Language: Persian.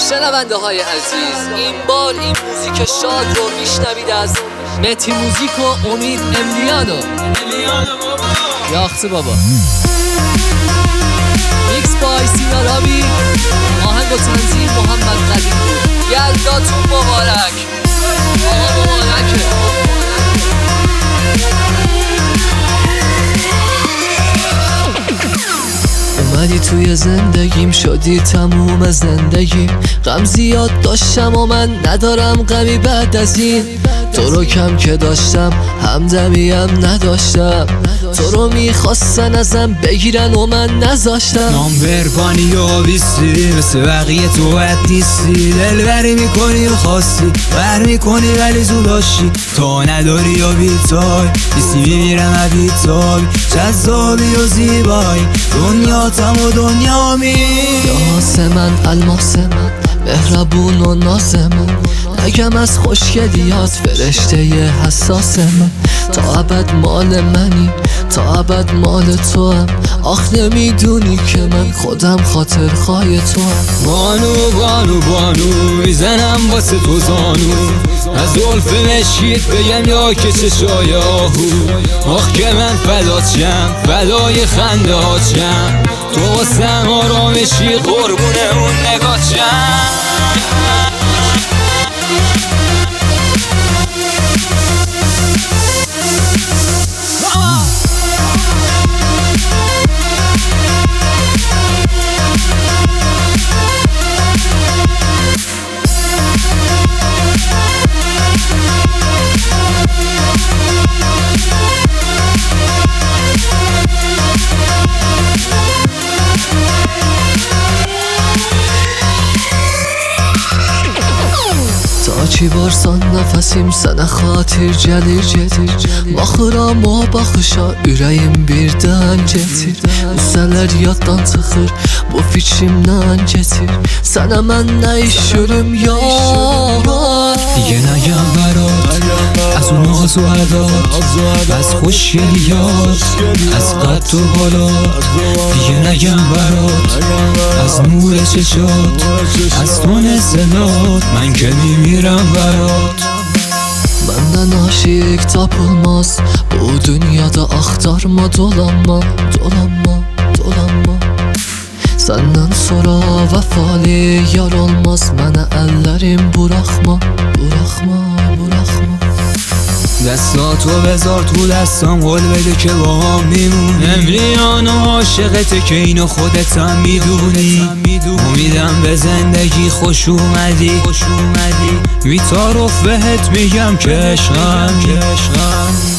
شنونده های عزیز، این بار این موزیک شاد رو میشنوید از متی موزیک و امید امیلیانو یاخته بابا. میکس بای سینا رابی، آهنگ و تنظیم محمد قدیم. یلداتون مبارک، آقا مبارکه. اومدی توی زندگیم، شدی تموم زندگی. غم زیاد داشتم و من ندارم غمی بعد از این. تو رو کم که داشتم همدمیم نداشتم. تو رو میخواستن ازم بگیرن و من نذاشتم. نامبربانی و بیستی مثل بقیه تو بد نیستی. دلبری میکنی و خواستی بر میکنی ولی زوداشی. تو نداری یا بیتای بیستی میمیرم و بیتای. جذابی و زیبایی دنیاتم و دنیامی. یاس من الماس من مهربون و ناز من. نگم از خوشگلیات فرشته حساس من. تا ابد مال منی، تا ابد مال تو هم. آخ نمیدونی که من خودم خاطر خواهی تو هم. بانو بانو بانو میزنم واسه تو زانو. از زلف مشکیت بگم یا که چشای آهو. آخ که من فدات شم، فدای خنده هات شم. تو واسم آرامشی قربونه اون نگات شم. چی barsan nefesim sana xatir gəlir gedir. Baxıram o baxışa ürəyim birdən getir. Müsələr yaddan çıxır bu fikrimdən getir. Sənə mən nə iş görüm yar. دیگه نگم برات از اون آز و عدات، از خوشگلیات، از قد و بالات. دیگه نگم برات از نور چشات، از تون صدات. من که میمیرم برات. Məndən aşiq tapılmaz bu dünyada. Axtarma dolanma, dolanma, dolanma. Səndən sonra vəfalı yar olmaz. Mənə əllərim buraxma, buraxma, buraxma. دستاتو بذار تو دستام، قول بده که با هم میمونی. امریان و عاشقته که اینو خودتم میدونی. امیدم به زندگی خوش اومدی. بی تعارف بهت میگم که عشقم.